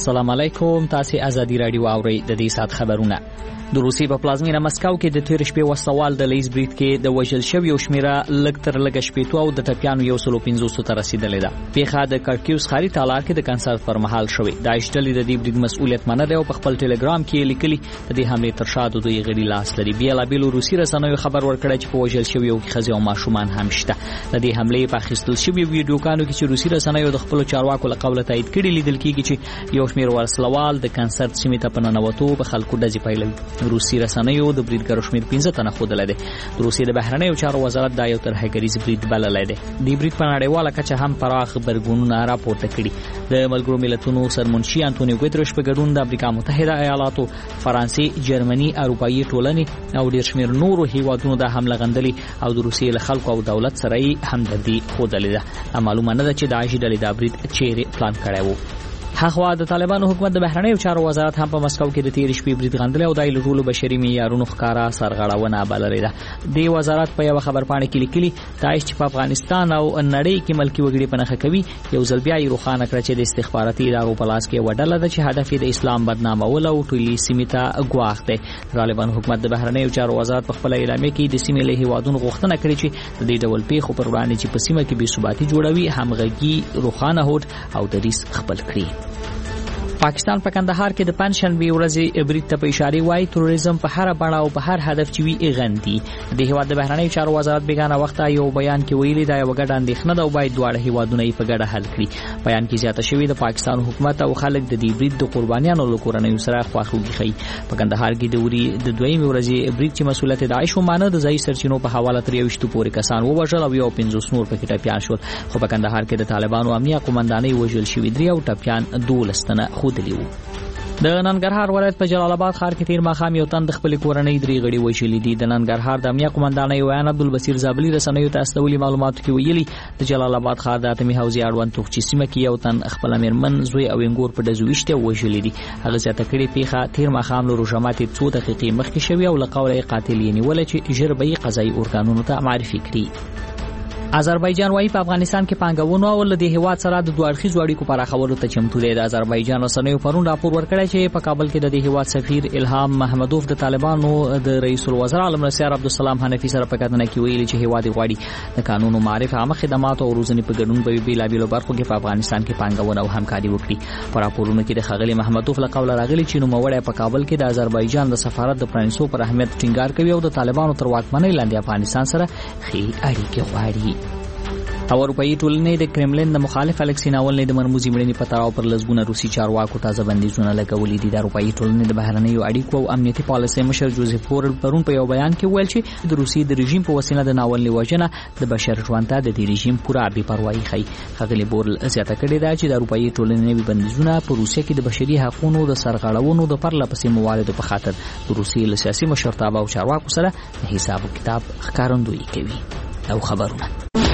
السلام علیکم. تاسو ازادي رادیو اورئ. د دې سات خبرونه. د روسیې په پلازمینه مسکو کې د تیر شپې وسوال د لیز بریټ کې د وژل شویو شمیره لږ تر لږه شپېتو او د ټپیانو 150 ته رسیدلې ده. پیښه د کارکیوس ښاري تالار کې د کنسرت پر مهال شوې. د اشتلې د دې بریټ مسؤلیت منل او په خپل ټلګرام کې لیکلي د دې حمله تر شا د دوی غړي لاس لري. بیا بیل روسي رسنیو خبر ورکړی چې په وژل شویو کې ښځې او ماشومان هم شته. د دې حمله په اخیستل شوی ویډیوګانو کې چې روسي رسنیو د خپل چارواکو له قوله تایید کړي لیدل کېږي چې یو شمېر ورسلوال د کنسرت سیمې ته په ننوتو په خلکو ډزې پیلوي. روسي رسنیو د بریډګر شمیر 15 تنه خودل دي. د روسیې د بهرنیو چارو وزارت دا یو ترهګریز بریډ بللی دی. د بریډ په نړیواله کچه هم پراخ خبرګونونه راپورته کړي. د ملګرو ملتونو سرمنشي انټونیو ګوتریش په ګډون د امریکا متحده ایالاتو، فرانسې، جرمني، اروپایي ټولنې او ډېر شمیر نورو هیوادونو د حمله غندلي او د روسیې له خلکو او دولت سره یې همدردي ښودلې ده. معلومه نه ده چې داعش ډلې د بریډ چیرې پلان کړی وو. هغه د طالبانو حکومت د بهرنیو چارو وزارت هم په مسکو کې د تیر شپې بریټ غندل او د ایلټولو بشري معیارونو ښکارا سرغړونه بللې ده. د وزارت په یو خبرپاڼه کې لیکلي داعش چې په افغانستان او نړۍ کې ملکی وګړي په نخښه کوي یو ځل بیا یې روښانه کړ چې د استخباراتي ادارو په لاس کې وډله ده چې هدف د اسلام بدنامول او ټولي سیمې ته ګواښ دی. طالبانو حکومت د بهرنیو چارو وزارت په خپل اعلامیه کې د سیمې له هیوادونو غوښتنه کړې چې د دې ډول پیښو پر وړاندې چې په سیمه کې بې ثباتي جوړوي همغږي روښانه هوډ او دریځ خپل کړي. پاکستان په کندهار کې د پنځشنبه ورځې بریټ ته په اشاره وایي تروریزم په هر بڼه او په هر هدف چې وي غندي. د هیواد د بهرنیو چارو وزارت بیگانه وخت یو بیان کې ویلي دا یو ګډ اندېښنه ده او باید دواړه هیوادونه یې په ګډه حل کړي. بیان کې زیاته شوی د پاکستان حکومت او خلک د دې بریټ د قربانیانو له کورنیو سره خواخوږي ښيي. په کندهار کې د وری د دویمه ورځې بریټ چې مسؤلیت داعش ومانه د ځای سرچینو په حواله تر 20 پورې کسان ووژل او 50 نور پکې ټپیان شول. خو په کندهار کې د طالبانو امنیه قومندانۍ وژل شوی 3 او ټپیان 12 تنه خودلی وو. د ننګرهار ولایت په جلال آباد ښار کې تیر ماښام یو تن د خپل کورنۍ 3 غړي وژلي دي. د ننګرهار د امنیه قومندانۍ ویان عبدالبصیر زابلی رسنیو ته استولي معلوماتو کې ویلي د جلال آباد ښار د اتمی حوزې اړوند توغچې سیمه کې یو تن خپل میرمن زوی او انګور په ډزو وشته وژلي دي. هغه زیاته کړي پیښه تیر ماښام له روژه ماتې 2 دقیقې مخکې شوې او له قوله قاتل یې نیول چې ژر به یې قضایي ارګانونو ته معرفي کړي. آذربایجان وايي په افغانستان کې پانګونو او له دې هیواد سره د دوه اړخیزو اړیکو پراخولو ته چمتو دی. د آذربایجان رسنیو پرون راپور ورکړی چې په کابل کې د دې هیواد سفیر الهام محمدوف د طالبانو د رئیس الوزرا علمرسیار عبدالسلام حنفي سره په کتنه کې ویلي چې هیواد غواړي د قانون معرفت عامه خدمات او روزنې په ګډون په بیلابیلو برخو کې په افغانستان کې پانګونه او همکاري وکړي. په راپورونو کې د خغلی محمدوف له قوله راغلي چې نوموړی په کابل کې د آذربایجان د سفارت د پرانیستو پر اهمیت ټینګار کوي او د طالبانو تر واکمنۍ لاندې افغانستان سره ښې اړیکې غواړي. او اروپایي ټولنې د کرملین د مخالف الکسی ناولني د مرموزي مړینې په تړاو پر لسګونه روسي چارواکو تازه بندیزونه لګولي دي. د اروپایي ټولنې د بهرنیو اړیکو او امنیتي پالیسۍ مشر جوزف بورل پرون په یو بیان کې ویل چې د روسي د رژیم په وسیله د ناولني وژنه د بشر ژوند ته د دې رژیم پوره بې پروايي ښيي. ښاغلي بورل زیاته کړې ده چې د اروپایي ټولنې نوي بندیزونه په روسیه کې د بشري حقوقو د سرغړونو د پرلپسې مواردو په خاطر د روسي له سیاسي مشرتابه او چارواکو سره حساب او کتاب ښکارندویي کوي. او خبرونه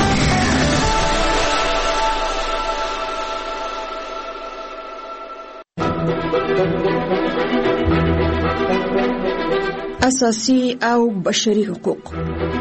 اساسي او بشري حقوق.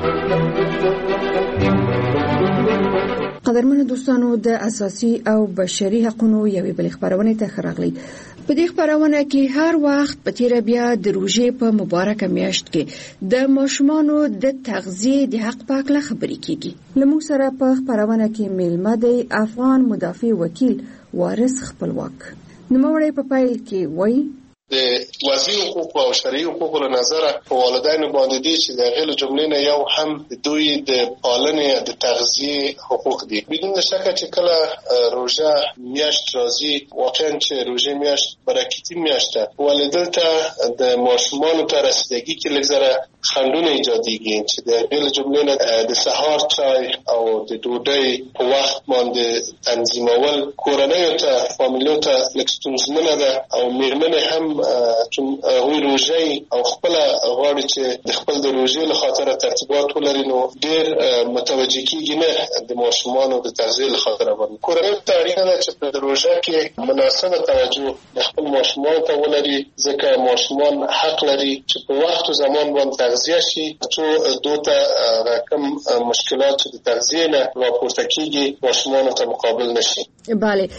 قدرمنو دوستانو د اساسي او بشري حقوقو یوې بل خبرونه ته خراغلي. په دې خبرونه کې هر وخت په تیر بیا د روزې په مبارکه میاشت کې د ماشومانو د تغذیه د حق په اړه خبرې کیږي. لمو سره په خبرونه کې میلمه دی افغان مدافع وکیل وارث خپلواک. نوموړی په پایل کې وایي د وضعي حقوق او شرعي حقوق له نظره په والدینو باندې دي چې د غیر جملې نه یو هم دوی د پالنې د تغذیه حقوق دي. بدون شک چې کله روزه میاشت راځي واقعا چې روزه میاشت برکتي میاشت والدین ته د ماشومان ته رسیدگی کې لږ خندونه ایجادېږي چې د غیر جملې نه د سهار چای او د ډوډۍ په وخت باندې تنظیمول کورنۍ ته فامیلو ته لږ ستونزمنه ده او میرمنې هم چون غوی روزه او خپل غواړي چې د خپل د روزه له خاطر ترتیبات ولري نو ډېر متوجه کیږي نه د ماشومانو د تغذیه له خاطر باندې کورنۍ ته اړینه ده چې په روزه کې مناسبه توجه د خپل ماشومان ته ولري ځکه ماشومان حق لري چې په وخت او زمان باندې تغذیه شي چې دوته کم مشکلات چې د تغذیه نه راپورته کیږي ماشومان ته مقابل نشي. بله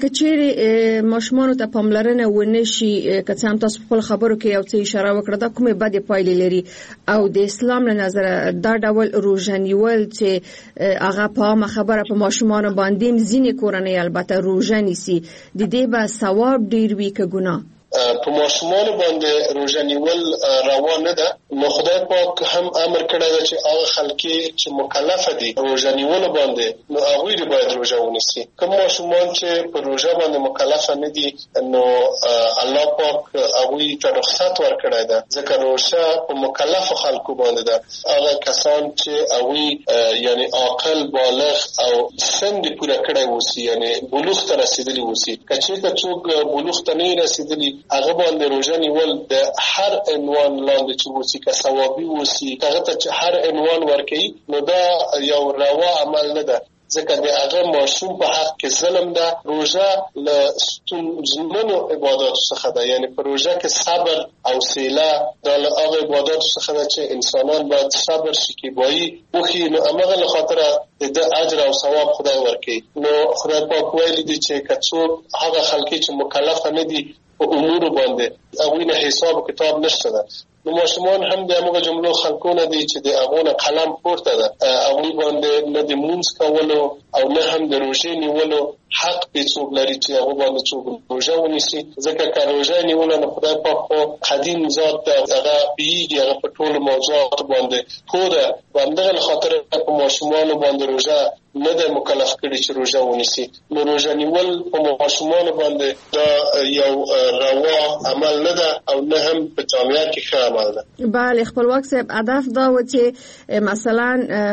کچېری ماشومان ته پاملرنه ونشي که څنګه تاسو په خبرو کې یو څه اشاره وکړه دا کومه بده پایلې لري او د اسلام له نظر دا ډول روزنیول چې هغه په خبره په ماشومان باندې ځینې کورنۍ البته روزه نیسي د دې به ثواب ډیر وي که ګناه؟ په ماشومان باندې روزه نیول روا نه ده. نو خدای پاک هم امر کړی دی چې هغه خلک چې مکلف دي روزه نیول باندې نو هغه باید روزه ونیسي. کوم ماشومان چې په روزه باندې مکلف نه دي نو الله پاک هغه ته رخصت ورکړی دی ځکه روزه په مکلف خلکو باندې ده. هغه کسان چې هغه یعنی عاقل بالغ او سن دې پوره کړی وسی یعنی بلوغ ته رسیدلی وسی. کچې څوک بلوغ ته نه رسیدلی هغه باندې روزه نیول د هر عنوان لاندې چې وسی که ثوابي وسی هغه ته چې هر عنوان ورکړي نو دا یو روا عمل نه ده ځکه د هغه ماشوم په حق کې ظلم ده. روزه له ستونزمنو عبادت څخه ده یعنی په روزه کې صبر او حوصله د هغه عبادت څخه ده چې انسانان باید صبر شي کې وایي وخی نو هغه له خاطر د اجر او ثواب خدای ورکړي. نو خدای پاک ویلي دي چې کڅو هغه خلک چې مکلف نه دي په امور باندې هغه نه حساب کتاب نشته ده. نو ماشومان هم د هغه جملو خلکونه دي چې د هغه قلم پورته ده هغه باندې نه د مونږ کولو او نه هم د روزې نیولو حق به څوک لري چې هغه باندې څوک روزه ونیسي ځکه که روزه نیول نه خدای پاک قدیم ذات هغه بیږي هغه په ټول موضوعات باندې پوره باندې خاطر په ماشومان باندې روزه نه د مکلف کړي چې روزه ونیسي. نو روزه نیول په ماشومان باندې دا یو روا عمل نه ده او نه هم په جامعه کې ښه عمل ده. بله خپلواک صاحب هدف دا و چې مثلا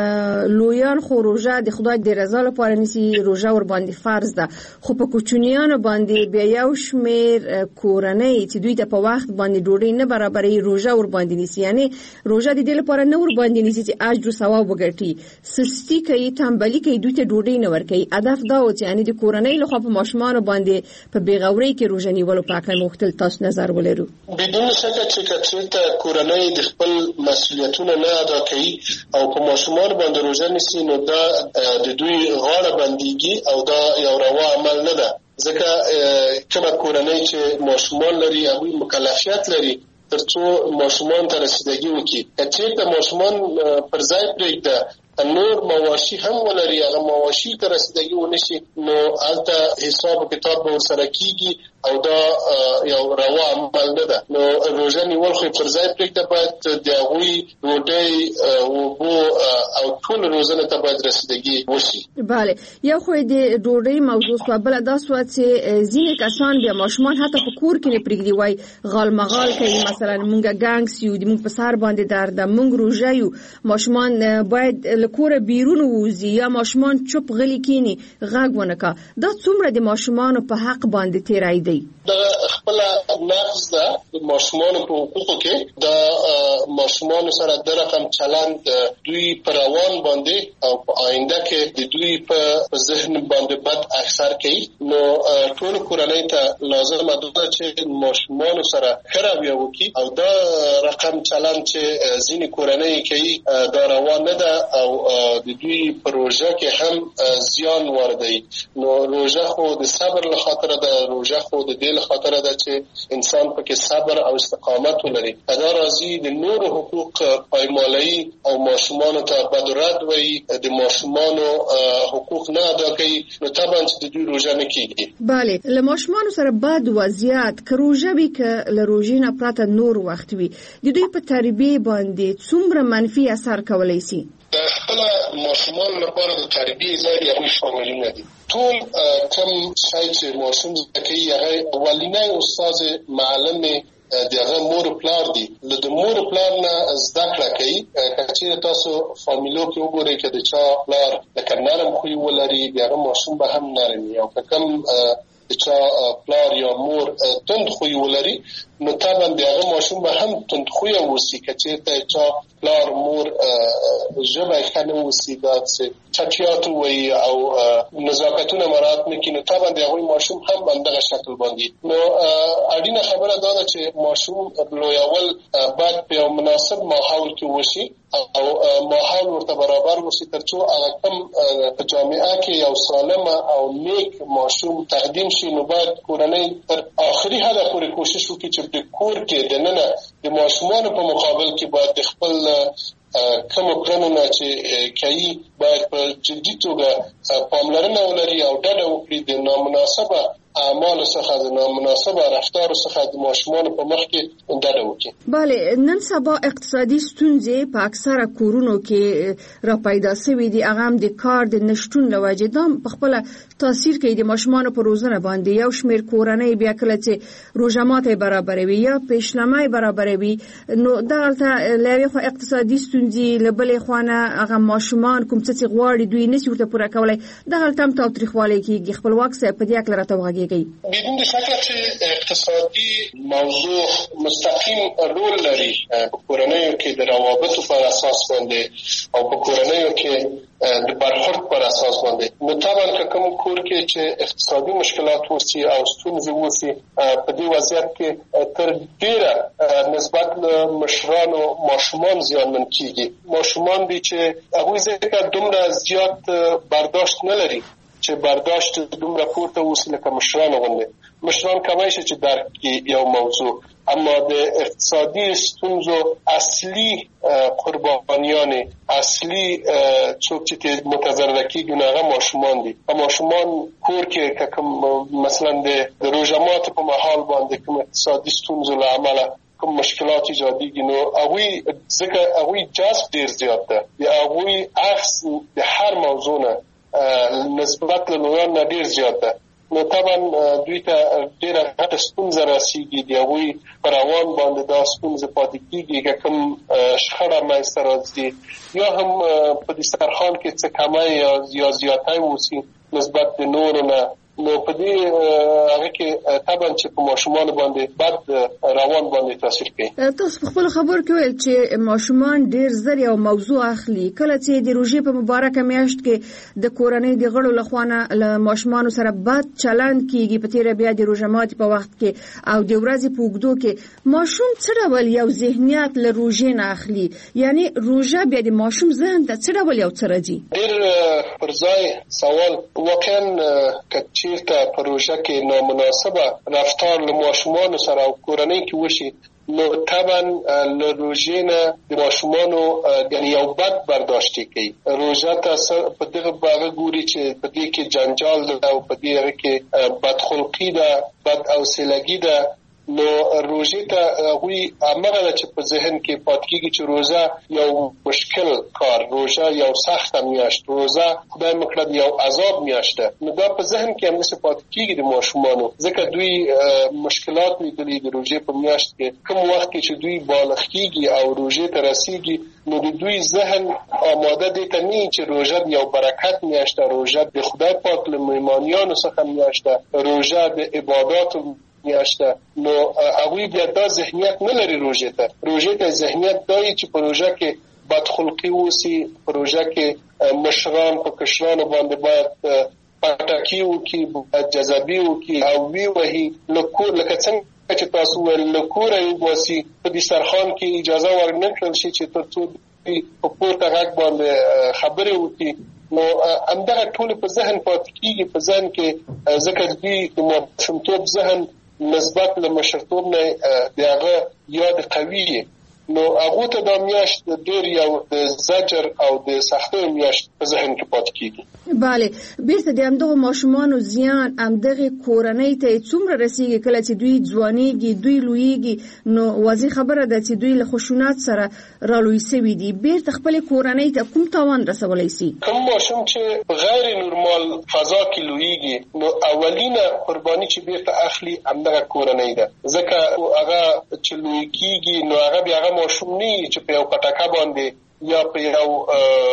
لویان خو روزه د خدای د رضا لپاره نیسي روزه ور باندې فرض ده خو په کوچنیانو باندې بیا یو شمیر کورنۍ چې دوی ته په وخت باندې ډوډۍ نه برابرې روزه ور باندې نیسي یعنی روزه د دې لپاره نه ور باندې نیسي چې اجر او ثواب وګټي سستی کوي تنبلی کوي دوی ته ډوډۍ نه ورکوي. هدف دا و چې یعنی د کورنۍ له خوا په ماشومان باندې په بیغورۍ کې روزه نیولو په اړه مختلف تاسو نظر ولرو. بدون شک چې کچېته کورنۍ د خپل مسؤلیتونه نه ادا کوي او په ماشومان باندې روزه نیسي نو دا د دوی غاړه بنديږي او دا یو روا عمل نه ده ځکه کومه کورنۍ چې ماشومان لري هغه مکلفیت لري ترڅو ماشومان ته رسیدګي وکړي. کچېته ماشومان پر ځای پرېږده نور مواشي هم ولري هغه مواشي ته رسیدګي ونشي نو هلته حساب کتاب به ورسره کیږي او دا یو روا عمل نه ده. نو روزه نیول خو پر ځای پرېږده باید د هغوی ډوډۍ اوبو او ټول روزنه ته باید رسیدګي وشي. بله یو خو د ډوډۍ موضوع سوه بله دا سوه چې ځینې کسان بیا ماشومان حتی په کور کې نه پرېږدي وایي غال مغال کوي مثلا مونږ ګانګس یو د مونږ په سر باندې درد ده مونږ روژه یو ماشومان باید له کوره بیرون ووځي یا ماشومان چوپ غلي کینی غږ ونه کا. دا څومره د ماشومانو په حق باندې تیرای دی؟ دا خپل نقض ده د ماشومانو په حقوقو کې دا ماشومانو سره د رقم چلند دوی پر روان باندې او په آینده کې د دوی په ذهن باندې بد اثر کوي. نو ټول کورنۍ ته لازم ده چې ماشومانو سره خرابیا وکړي او دا رقم چلند چې ځینې کورنۍ کوي دا روان نه ده او د دوی پروژه کې هم زیان واردوي. نو روزه خو د صبر له خاطر ده روزه خو د دې له خاطر ده چې انسان پکې صبر او استقامت ولري. دا راځي د نور حقوق پایمالي او ماشومانو ته بدرد وي د ماشومانو حقوق نه ادا کوي نو طبعا چې د دوی روزه نه کیږي. بله له ماشومانو سره بد وضعیت که روزه وي که له روزې نه پرته نور وخت وي د دوی په تربیه باندې څومره منفي اثر کولی شي؟ د خپل ماشومان لپاره د تربیه ځای یې شاملونه دي. ټول کوم شای چې ماشوم زکوي هغه اولینی استاد معلم دغه مور پلار دي د مور پلار نه زده کړه کوي. چې تاسو فامیلو کې وګورئ چې د چا پلار لکه نرم خوی ولري دغه ماشوم به هم نرم وي او کوم چا پلار یا مور تند خوی ولري نو طبعا دغه ماشوم به هم تند خوی وسی که چیرته چا پلار مور ژبه خنه وسی دات چټیات وي او نزاکتونه مراد نکي نو طبعا دغه ماشوم هم اندغه شکل باندې نو اړینه خبره دا ده چې ماشوم لویول باید په مناسب ماحول کې وشي او ماحول ورته برابر وشي ترڅو هغه کم په جامعه کې یو سالمه او نیک ماشوم تقدیم شي نو باید کورنۍ تر آخري حد پورې کوشش وکړي چې د کور کې د ننه د ماشومان په مقابل کې باید خپل کوم کړنونه چې کوي باید په جدي توګه پاملرنه ولري او ډډه وکړي د نامناسبه اعمال څخه د نامناسبه رفتار څخه د ماشومان په مخ کې ډډه وکړي. بله نن سبا اقتصادي ستونزې په اکثره کورونو کې را پیدا شوې دي هغه هم د کار د نشټون له وجې دا په خپل تاثیر کوي د ماشومان په روزنه باندې یو شمېر کورنۍ بیا کله چې روژه ماتي برابروي یا پیشنمای برابروي نو دغلته لوي خو اقتصادي ستونزې لبلې خوانه هغه ماشومان کوم څه غواړي دوی نشي ورته پوره کولای دغلته هم تاوتریخوالی کېږي خپلواک څه په دې اړه راته وغږیږي. بدون شک چې اقتصادي موضوع مستقیم رول لري په کورنیو کې د روابطو پر اساس باندې او په کورنیو کې د برخورد پر اساس باندې نو طبعا کوم کور کې چې اقتصادي مشکلات وسی او ستونزې وسی په دې وضعیت کې تر ډیره نسبت مشرانو ماشومان زیانمن کیږي ماشومان دي چې هغه ځکه دومره زیات برداشت نه لري چې برداشت دومره پورته وسی لکه مشران غوندي مشران کوي چې درک یو موضوع اما د اقتصادي ستونزو اصلي قربانیان اصلي څوک چې متضرر کیږي هغه ماشومان دي ماشومان کور کې کوم مثلا د روژه ماتي په محل باندې کوم اقتصادي ستونزو له امله کوم مشکلات ایجادیږي نو هغه جذب ډیر زیات ده یا هغه عکس د هر موضوع نه نسبت له نوران ډیر زیات ده نو طبعا دوی ته ډیره غټه ستونزه راسیږي دی هغوی پر روان باندې دا ستونزه پاتې کیږي که کوم شخړه منځته راځي یا هم په دسترخوان کې څه کمی یا زیاتی وسي نسبت د نورو نه نو په دې هغه کې طبعا چې په ماشومان باندې بد روان باندې تاثیر کوي. تاسو په خپل خبر کې ویل چې ماشومان ډیر زر یو موضوع اخلي کله چې د روژې په مبارکه میاشت کې د کورنۍ د غړو لخوانه له ماشومان سره بد چلند کیږي په تیر بیا د روژه ماتي په وخت کې او د ورځې په اوږدو کې ماشوم څه ډول یو ذهنیت له روژې نه اخلي یعنی روژه بیا د ماشوم ذهن ته څه ډول یو څه راځي. ډیر پر ځای سوال واقعا چې ته پروژه کې نامناسبه رفتار له ماشومان سره او کورنۍ کې وشي نو طبعا له روژې نه د ماشومانو یعنی یو بد برداشتي کوي روژه ته په دغه باغ ګوري چې په دې کې جنجال ده او په دې کې بدخلقي ده بد حوصلګي ده نو روژه ته وی امره چې په ذهن کې پات کیږي چې روزه یو مشکل کار روزه یو سخت میاشت روزه خدای مکړه یو عذاب میاشت نو دا په ذهن کې هم څه پات کیږي د ماشومانو ځکه دوی مشکلات لیدلې د روزه په میاشت کې کوم وخت چې دوی بالغ کیږي او روزه ته رسیږي نو د دوی ذهن آماده دي ته نه چې روزه یو برکت میاشت روزه د خدای پاک له مېمانیانو څخه میاشت روزه د عبادت میاشته نو هغوی بیا دا ذهنیت نه لري روژه ته ذهنیت دای چې پروژه کې بدخلقي وسی پروژه کې مشران په کشرانو باندې باید پټاکی وکي جذابي وکي او وی وهي لکه څنګه چې تاسو ول لکور یو وسی په دې سرخان کې اجازه ورنکړل شي چې ترڅو په پورته غږ باندې خبرې وکي نو همدغه ټول په ذهن پاتې کیږي په ذهن کې ذکر دی د ماشومتوب ذهن نسبت له مشرتوب نه دغه یاد قوي نو هغه ته د میاشت ډیر یو د زجر او د سختۍ میاشت په ذهن کې پات کیږي. bale بیرته د همدغه ماشومان زیان همدغه کورنۍ ته څومره رسیږي کله چې دوی ځوانيږي دوی لویږي نو واضح خبره ده چې دوی له خشونت سره رالوي سوي دي بیرته خپل کورنۍ ته کوم تاوان رسولای شي. کوم ماشوم چې غیر نورمال فضا کې لویږي نو اولینه قرباني چې بیرته اخلي همدغه کورنۍ ده ځکه هغه چې لوی کیږي نو هغه بیا ماشوم نه چې په یو پټاکا باندې یا په یو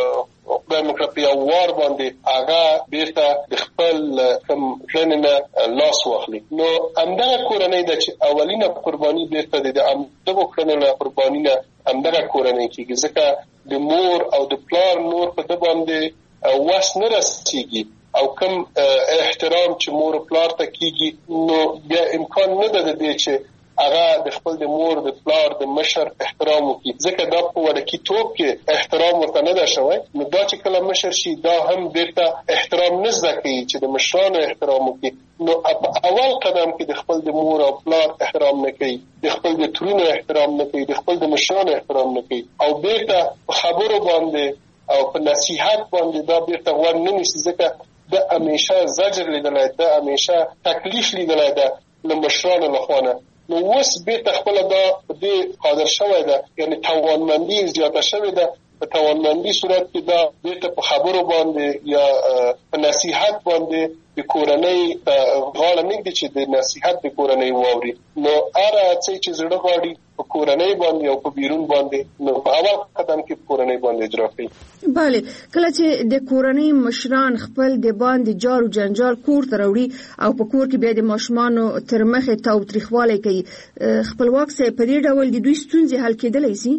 خدای مو کړه په یو وار باندې هغه بیرته د خپل کوم ژوندنه لاس واخلي. نو همدغه کورنۍ د چې اولینه قرباني بیرته د همدغه کورنۍ قرباني نه همدغه کورنۍ کېږي، ځکه د مور او د پلار نور په د باندې وس نه رسېږي او کوم احترام چې مور او پلار ته کېږي نو بیا امکان نه ده د دې چې هغه د خپل د مور د پلار د مشر احترام وکړي، ځکه دا په وړکي توپ کې احترام ورته نه ده شوی. نو دا چې کله مشر شي دا هم بیرته احترام نه زده کوي چې د مشرانو احترام وکړي. نو په اول قدم کې د خپل د مور او پلار احترام نه کوي، د خپل د ترونو احترام نه کوي، د خپل د مشرانو احترام نه کوي او بیرته په خبرو باندې او په نصیحت باندې دا بیرته ور نه نیسي، ځکه د همیشه زجر لیدلای، د همیشه تکلیف لیدلای ده له مشرانو لخوا نه. نو اوس بیرته خپل دا دې قادر شوی ده، یعنی توانمندي زیاته شوې ده. په توانمندي صورت کې دا بیرته په خبرو باندې یا په نصیحت باندې د کورنۍ غاړه نږدې چې د نصیحت د کورنۍ واوري. نو هر څه چې زړه غواړي په کورنۍ باندې او په بیرون باندې نو په اول قدم کې کورنۍ باندې اجرا کوي. بله، کله چې د کورنۍ مشران خپل د باندې جار او جنجال کور ته راوړي او په کور کې بیا د ماشومانو تر مخې تاوتریخوالی کوي، خپلواک صاحب په دې ډول د دوی ستونزې حل کېدلی شي؟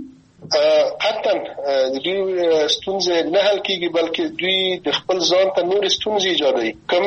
حتی دوی ستونزې نه حل کېږي بلکې دوی د خپل ځان ته نور ستونزې ایجادوي. کوم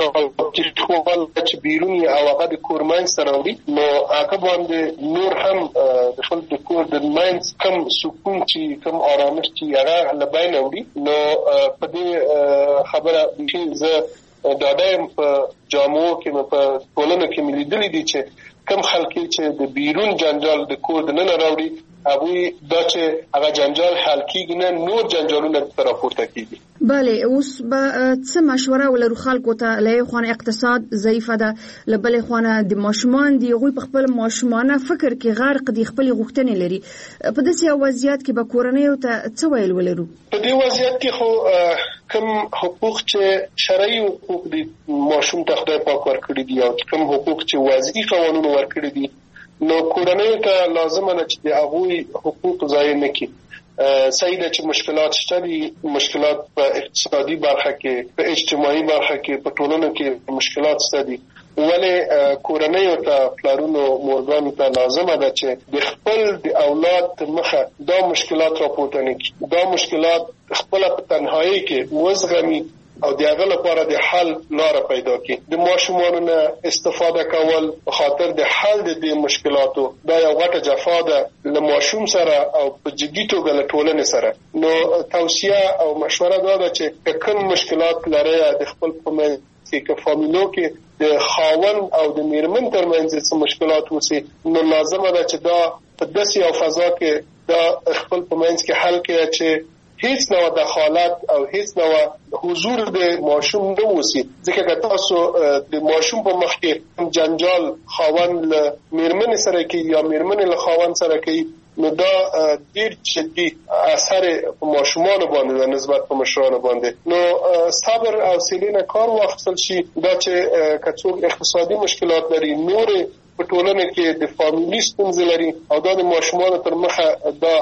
تاوتریخوالی چې بیرون او هغه د کور منځ ته راوړي نو هغه باندې نور هم د خپل د کور د منځ کوم سکون چې کوم آرامش چې هغه له بینه وړي. نو په دې خبره چې زه ډاډه په جامو کې په ټولنه کې مې لیدلي دي چې کوم خلک چې د بیرون جنجال د کور دننه راوړي هغوی دا چې هغه جنجال حل کېږي نه نور جنجالونه راپورته کېږي. بله، اوس به څه مشوره ولرو خلکو ته؟ له یوې خوا اقتصاد ضعیفه ده، له بلې خوا د ماشومان دي، هغوی په خپل ماشومانه فکر کې غرق دي، خپلې غوښتنې لري. په داسې یو وضعیت کې به کورنیو ته څه ویل ولرو؟ په دې وضعیت کې خو کوم حقوق چې شرعي حقوق دي ماشوم ته خدای پاک ورکړي دي او کوم حقوق چې وضعي قوانینو ورکړي دي نو کورنیو ته لازمه ده چې د هغوی حقوق ضایع نه کړي. صحیح ده چې مشکلات شته دي، مشکلات په اقتصادي برخه کې، په اجتماعي برخه کې، په ټولنه کې مشکلات شته دي، ولې کورنیو ته پلارونو مورګانو ته لازمه ده چې د خپل د اولاد مخه دا مشکلات راپورته نه کړي، دا مشکلات خپل په تنهایی کې وزغمي او د هغه لپاره د حل لار پیدا کړي. د ماشومانو نه استفاده کول په خاطر د حل د دې مشکلاتو دا یو غټه جفا ده له ماشوم سره او په جدي توګه له ټولنې سره. نو توصیه او مشوره دا ده چې کوم مشکلات لري د خپل په منځ کې فامیلو کې د خاوند او د میرمن ترمنځ څه مشکلات وسی نو لازمه ده چې دا په داسې یو فضا کې دا خپل په منځ کې حل کړي چې هیڅ نوع دخالت او هیڅ نوع حضور د ماشوم نه وسی. ځکه که تاسو د ماشوم په مخ کې جنجال خاوند له میرمن سره کوي یا میرمن له خاوند سره کوي نو دا ډیر جدي اثر په ماشومانو باندې د نسبت په مشرانو باندې. نو صبر او سیلینه کار واخیستل شي دا چې کڅوګ اقتصادي مشکلات لري، نور په ټولنه کې د فامیلی ستونزې لري او دا د ماشومانو تر مخه دا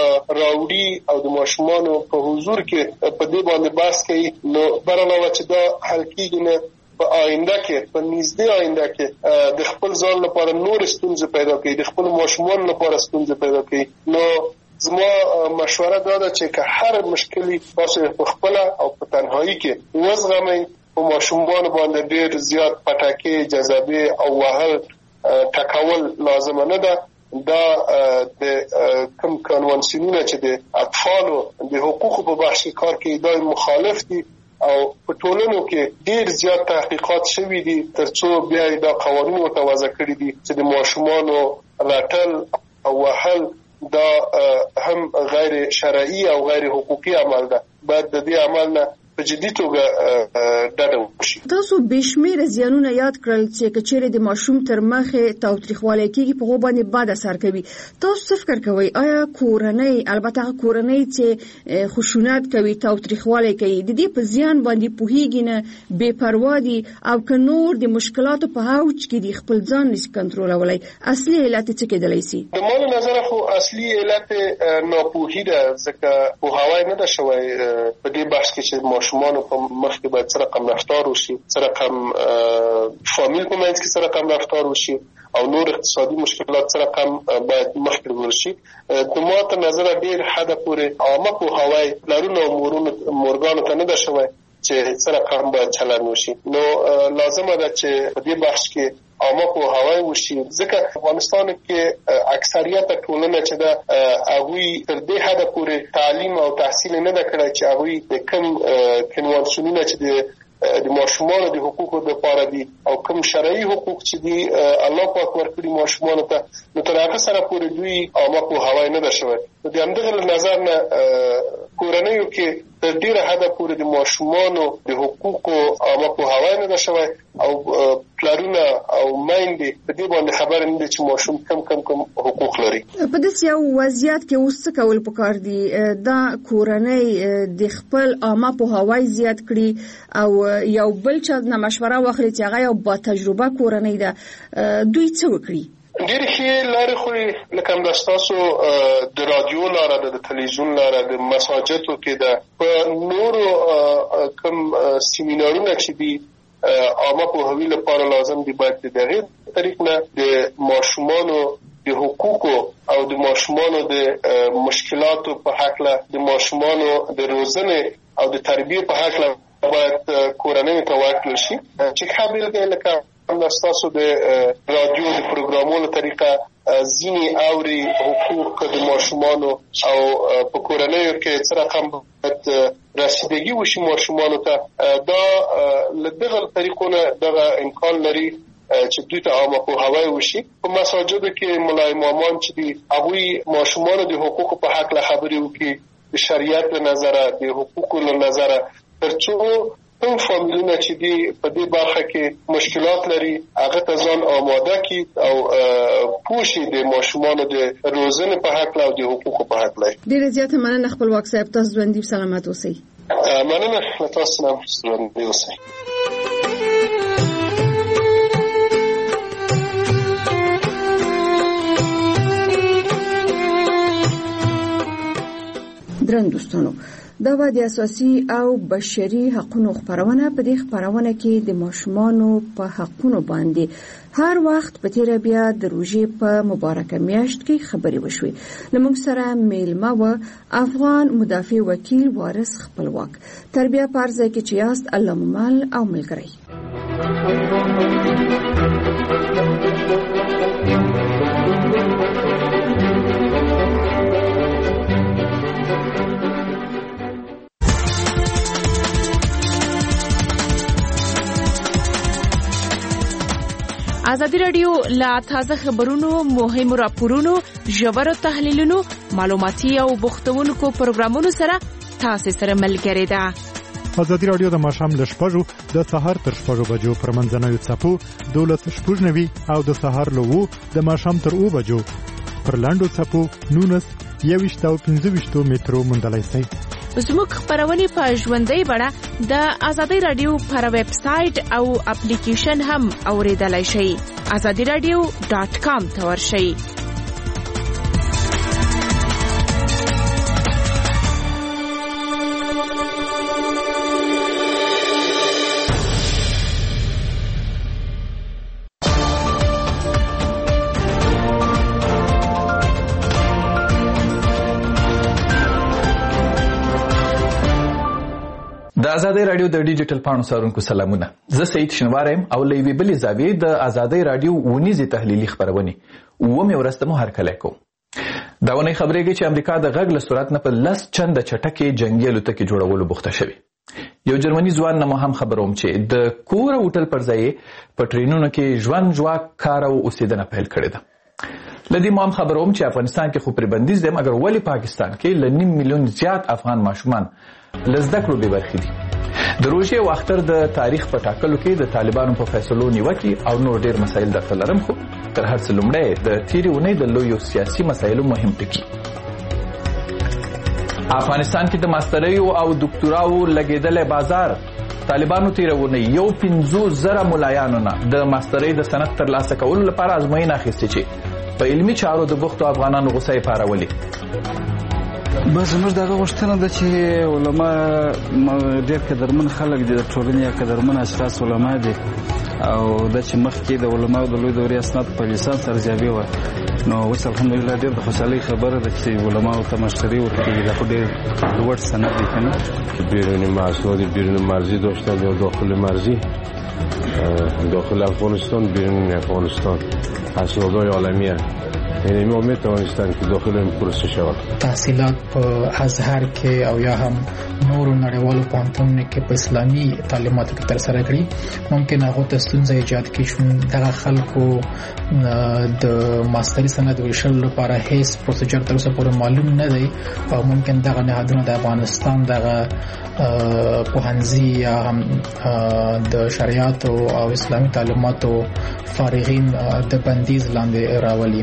راوړي او د ماشومانو په حضور کې په دې باندې بحث کوي نو برعلاوه چې دا حل کېږي نه په آینده کې په نږدې آینده کې د خپل ځان لپاره نور ستونزې پیدا کوي، د خپل ماشومانو لپاره ستونزې پیدا کوي. نو زما مشوره دا ده چې که هر مشکلی تاسو په خپل او په تنهایی کې وزغمئ، په ماشومانو باندې ډېر زیات پټکې جذبې او وهل ټکول لازم نه ده. دا د کوم کنوانسیونونه چې د اطفالو د حقوقو په بحث کار کوي دا مخالف دي او په ټولنو کې ډیر زیات تحقیقات شوي دي ترڅو بیا دا قوانین وضع کړي دي چې د ماشومانو رټل او وهل دا هم غیر شرعي او غیر حقوقي عمل ده. باید د دې عمل نه په جدي توګه ډډه وشي. تاسو بشمیره زیانونه یاد کړل چې کچېره د ماشوم تر مخه تاوتریخوالی کېږي په هغه باندې بد اثر کوي. تاسو څه فکر کوئ؟ آیا کورنۍ، البته کورنۍ چې خشونت کوي، تاوتریخوالی کوي، د دې په زیان باندې پوهیږي نه، بے پروا دي او که نور د مشکلاتو په اوج کې دي خپل ځان نشي کنټرولولای، اصلي علت څه کېدلی شي؟ د ما له نظره خو اصلي علت ناپوهي ده، ځکه پوهاوی نه ده شوی په دې بحث کې چې ماشومانو په مخ کې باید څه رقم رفتار وشي، څه رقم فامیل په منځ کې څه رقم رفتار وشي او نور اقتصادي مشکلات څه رقم باید مخکې وړل شي. د ما تر نظره ډېر حده پورې عامه پوهاوی پلرونو او مورګانو ته نه ده شوی چې څه رقم باید چلند وشي. نو لازمه ده چې په دې بحث کې عامه پوهاوی وشي، ځکه افغانستان کې اکثریت ټولنه چې ده هغوی تر دې حده پورې تعلیم او تحصیل نه ده کړی چې هغوی د کوم کنوانسیونونه چې د ماشومانو د حقوقو لپاره دي او کوم شرعي حقوق چې دي الله پاک ورکړي ماشومانو ته، نو تر هغه سره پورې دوی عامه پوهاوی نه ده شوی. د همدغه نظر نه کورنیو کې تر ډېره حده پورې د ماشومانو د حقوقو عامه پوهاوی نه ده شوی او پلرونه او میندې په دې باندې خبر نه دي چې ماشوم کوم حقوق لري. په داسې یو وضعیت کې اوس څه کول پکار دي؟ دا کورنۍ د خپل عامه پوهاوی زیات کړي او یو بل چا نه مشوره واخلي چې هغه یو با تجربه کورنۍ ده، دوی څه وکړي؟ ډېرې ښې لارې خو لکه همدا ستاسو د رادیو لاره ده، د تلویزیون لاره، د مساجدو کې ده، په نورو کوم سیمینارونه چې دي عامه پوهاوي لپاره لازم دي باید د دغې طریق نه د ماشومانو د حقوقو او د ماشومانو د مشکلاتو په هکله، د ماشومانو د روزنې او د تربیې په هکله باید کورنیو ته ورکړل شي. چې ښه بېلګه لکه ستاسو د رادیو د پروګرامونو طریقه ځینې اوري حقوق د ماشومانو او په کورنیو کې څه رقم باید رسیدګي وشي ماشومانو ته، دا له دغه طریقو نه دغه امکان لري چې دوی ته عامه پوهاوی وشي. په مساجدو کې ملا امامان چې دي هغوی ماشومانو د حقوقو په هکله خبرې وکړي د شریعت له نظره، د حقوقو له نظره، تر څو کوم فامیلونه چې دي په دې برخه کې مشکلات لري هغه ته ځان آماده کړي او پوه شي د ماشومانو د روزنې په هکله او د حقوقو په هکله. ډېره زیاته مننه خپلواک صاحب، تاسو ژوندي سلامت اوسئ. مننه له تاسو نه، ژوندي اوسئ. درنو دوستانو، دا د اساسي او بشري حقوقو خبرونه. په دې خبرونه کې د ماشومانو په حقوقو باندې هر وخت په تیر بیا د روزې په مبارکه میاشت کې خبرې وشوي. لمونږ سره میلمه و افغان مدافع وکیل وارث خپلواک. تربیه پرځای کې چې یاست الله ممل او ملګری. ازادي رادیو لا تازه خبرونو، مهمو راپورونو، ژورو تحلیلونو، معلوماتي او بوختونکو پروګرامونو سره تاسو سره ملګری ده. ازادي رادیو د ماښام له 6 د سهار تر 6 بجو پر منځنوي څپو 12:09 او د سهار له 2 د ماښام تر 2 بجو پر لاندو څپو 19 او 15 مترو مندلای سي. زموږ خبرونه په ژوندۍ بڼه د ازادي رادیو پر ویب سټ او اپلیکیشن هم اوریدلای شئ. azadiradio.com ته ورشئ. د ازادي رادیو د ډیجیټل پاڼو څارونکو سلامونه. زه سید شنوارم او لوی بلی زاویه د ازادي رادیو ونیزي تحلیلي خبرونه ومه ورستمو هر کله کو. دا ونی خبرېږي چې امریکا د غږ له صورت نه په لس چنده چټکه جنگي الوتکې جوړولو بوخته شوی. یو جرمني ځوان نه هم خبروم چې د کور هوټل پر ځای په ټرینونو کې ژوند جواک کار او اوسیدنه پیل کړې ده. لدی مو هم خبروم چې افغانستان کې خو پر بندیز دی، مګر ولی پاکستان کې ل 9 میلیون زیات افغان ماشومان لزده کړو به برخې دي. د روژې او اختر د تاریخ په ټاکلو کې د طالبانو په فیصلو نیوکې او نور ډیر مسایل درته لرم، خو تر هر څه لومړی د تیرې اونۍ د لویو سیاسي مسایلو مهم ټکي. افغانستان کې د ماستریو او دکتوراو لګیدلې بازار. طالبانو تیره اونۍ 50,000 ملایانو نه د ماسترۍ د سند ترلاسه کولو لپاره ازموینه اخیستې چې په علمي چارو د بوختو افغانانو غوسه یې پارولې. بس زموږ دغه غوښتنه ده چې علما ډېر قدرمن خلک دي، د ټولنې یا قدرمن اشخاص علما دي، او دا چې مخکې د علماو د لوی دورې اسناد په لیسانس ارزیابي وه، نو اوس الحمدلله ډېر د خوشحالۍ خبره ده چې علماو ته مشتری ورکړي. دا خو ډېر لوړ سند دی که نه. بیرون محصول بیرون مرزی داشتن یا داخل مرزی، داخل افغانستان بیرون افغانستان اسنادهای عالمیه، یعنی ما میتوانستن که داخل این پروسه شود. تحصیلات په ازهر کې او یا هم نورو نړیوالو پوهنتونونو کې په اسلامي تعلیماتو کې ترسره کړي، ممکن هغه ته ستونزه ایجاد کړي چې دغه خلکو د ماستري سند ویشلو لپاره هیڅ پروسیجر تر اوسه پورې معلوم نه دی، او ممکن دغه نهادونه د افغانستان دغه پوهنځي یا هم د شریعت او اسلامي تعلیماتو فارغین د بندیز لاندې راولي.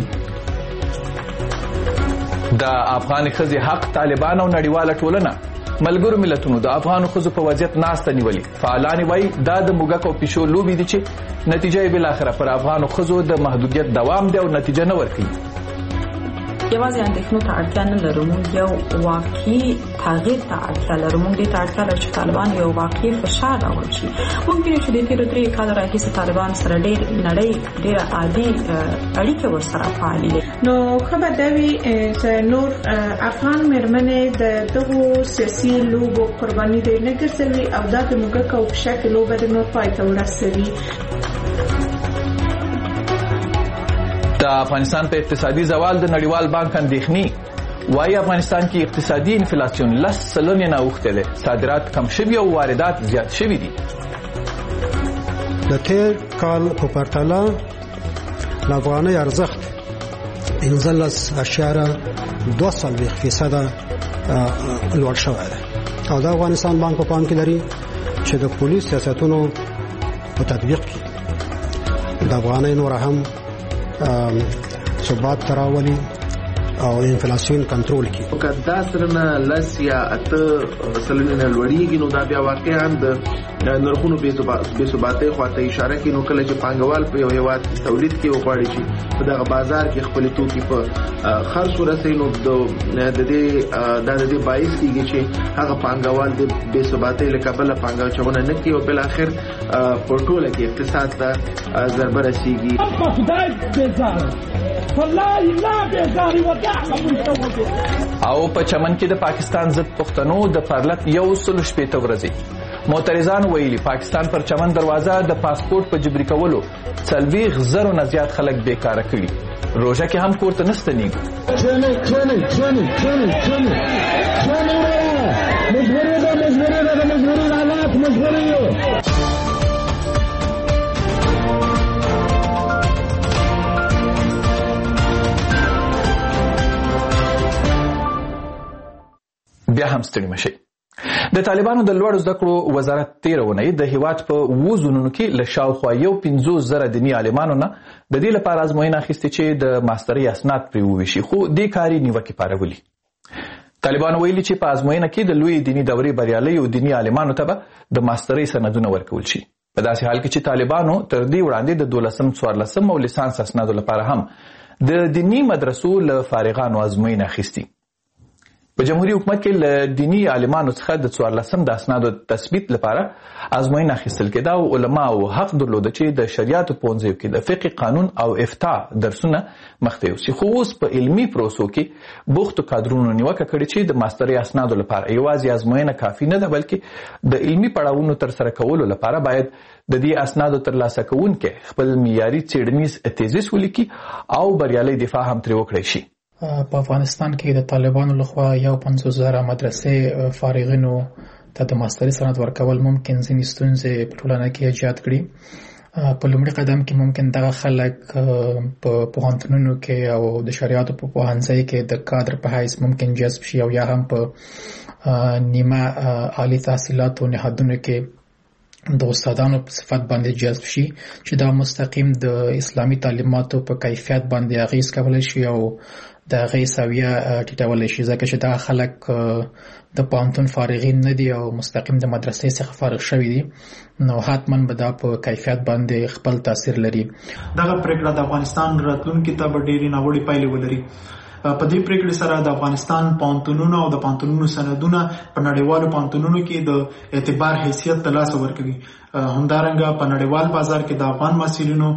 د افغان ښځې حق طالبان او نړیواله ټولنه ملګرو ملتونو د افغانو ښځو په وضعیت ناسته نیولي. فعالان وایي دا د موږک او پیشو لوبې دي چې نتیجه یې بالاخره پر افغانو ښځو د محدودیت دوام دی او نتیجه نه ورکوي. یوازې اندېښنو ته اړتیا نه لرو، موږ یو واقعي تغییر ته اړتیا لرو. موږ دې ته اړتیا لرو چې طالبان یو واقعي فشار راوړي شي. موږ وینو چې د تېرو 3 کالو راهیسې طالبان سره نړۍ ډېره عادي اړیکې ورسره فعالې دي. نو ښه به دا وي چې نور افغان مېرمنې د دغو سیاسي لوبو قرباني دې نه ګرځوي او دا د موږک او پشک لوبه د نور پای ته ورسوي. د افغانستان په اقتصادي زوال د نړیوال بانک اندېښنې وایي افغانستان کې اقتصادي انفلاسیون 10 سلنې نه اوښتی دی، صادرات کم شوي او واردات زیات شوي دي. د تیر کال په پرتله د افغانۍ ارزښت 15.2% لوړ شوی دی، او د افغانستان بانک په پام کې لري چې د پولیس سیاستونو په تطبیق کې د افغانۍ نور هم ثبات تراولي او انفلاسیون کنټرول کی. که دا سرنه لس یا 8 سلنه لوړیږي نو دا بیا واقعا د نرخونو بې ثباتۍ خواته اشاره کوي. نو کله چې پانګوال په یو هیواد تولید کې وغواړي چې په دغه بازار کې خپل توکي په خرڅ ورسوي، نو د دې باعث کیږي چې هغه پانګوال د بې ثباتۍ له کبله پانګونه نه کوي او بل اخر په ټوله کې اقتصاد ته ضربه رسیږي. او په چمن کې د پاکستان ضد پښتنو د پرلط 160 ورځې معترضان ویلي پاکستان پر چمن دروازه د پاسپورت په جبري کولو 40,000 نه زیات خلک بیکاره کړي. روژه کې هم کور ته نستنیږي. بیا هم ستړي مشي. د طالبانو د لوړو زده کړو وزارت 13 اونۍ د هیواد په 2 زونونو کې له شاوخوا 15,000 دیني عالمانو نه د دې لپاره ازموینه اخیستې چې د ماسترۍ اسناد پرې وویشي، خو دې کاري نیوکې پارولي. طالبانو ویلي چې په ازموینه کې د لوی دیني دورې بریالیو دیني عالمانو ته به د ماسترۍ سندونه ورکول شي. په داسې حال کې چې طالبانو تر دې وړاندې د 12م 14م او لیسانس اسنادو لپاره هم د دیني مدرسو له فارغانو ازموینه اخیستي. په جمهوریت حکومت کې له دینی عالمانو څخه د 14م د اسنادو تثبیت لپاره ازموینه اخیستل کېده او علماو حق درلوده چې د شریعت پوهنځیو کې د فقه، قانون او افتاء درسونه مخته یوسي. خو اوس په علمي پروسو کې بوختو کادرونو نیوکه کړې چې د ماسترۍ اسنادو لپاره یوازې ازموینه کافي نه ده، بلکې د علمي پړاوونو ترسره کولو لپاره باید د دې اسنادو ترلاسه کوونکي خپل معیاري څېړنیز تیزیس ولیکي او بریالي دفاع هم ترې وکړي شي. په افغانستان کې د طالبانو لخوا 50,000 مدرسې فارغینو ته د ماسترۍ سند ورکول ممکن ځینې ستونزې په ټولنه کې ایجاد کړي. په لومړي قدم کې ممکن دغه خلک په پوهنتونونو کې او د شریعت په پوهنځي کې د کادر په حیث ممکن جذب شي او یا هم په نیمه عالی تحصیلاتو نهادونو کې د استادانو په صفت باندې جذب شي چې دا مستقیم د اسلامي تعلیماتو په کیفیت باندې اغیز کولای شي او د هغې سویه ټیټولی شي، ځکه چې دا خلک د پوهنتون فارغین نه دي او مستقیم د مدرسې څخه فارغ شوي دي، نو حتما به دا په کیفیت باندې خپل تاثیر لري. دغه پریکړه د افغانستان راتلونکي ته به ډېرې ناوړې پایلې ولري. په دې پریکړې سره د افغانستان پوهنتونونو او د پوهنتونونو سندونه په نړیوالو پوهنتونونو کې د اعتبار حیثیت ترلاسه ورکوي. همدارنګه په نړیوال بازار کې د افغان محصلینو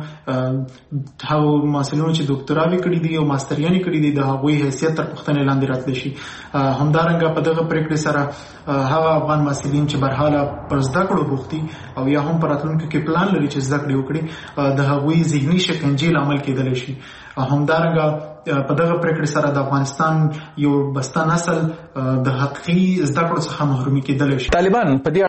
چې ډاکټراوي کړي دي او ماستریانې کړي دي د هغوی حیثیت تر پوښتنې لاندې راتلی شي. همدارنګه په دغه پریکړې سره هغه افغان محصلین چې برحاله پر زده کړو بوخت دي او یا هم په راتلونکي کې پلان لري چې زده کړې وکړي، د هغوی ذهني شکنجې لامل کېدلی شي. همدارنګه په دغه پریکړې سره د افغانستان یو بسته نسل د حقیقي زده کړو څخه محرومي کېدلی شي. طالبان په